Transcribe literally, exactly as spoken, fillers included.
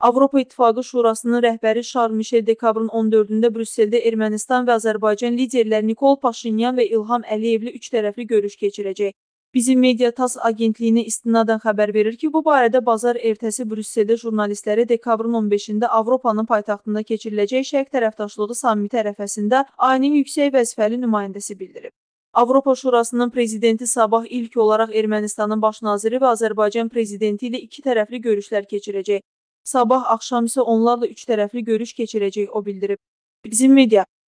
Avropa İttifaqı Şurasının rəhbəri Şarl Mişel dekabrın on dördündə Brüsseldə Ermənistan və Azərbaycan liderləri Nikol Paşinyan və İlham Əliyevlə üç tərəfli görüş keçirəcək. Bizim media TASS agentliyinə istinadən xəbər verir ki, bu barədə bazar ertəsi Brüsseldə jurnalistlərə dekabrın on beşində Avropanın paytaxtında keçiriləcək Şərq tərəfdaşlığı sammiti ərəfəsində AENİ yüksək vəzifəli nümayəndəsi bildirib. Avropa Şurasının prezidenti sabah ilk olaraq Ermənistanın baş naziri və Azərbaycan prezidenti ilə iki tərəfli görüşlər keçirəcək. Sabah axşam isə onlarla üç tərəfli görüş keçirəcək, o bildirib. Bizim media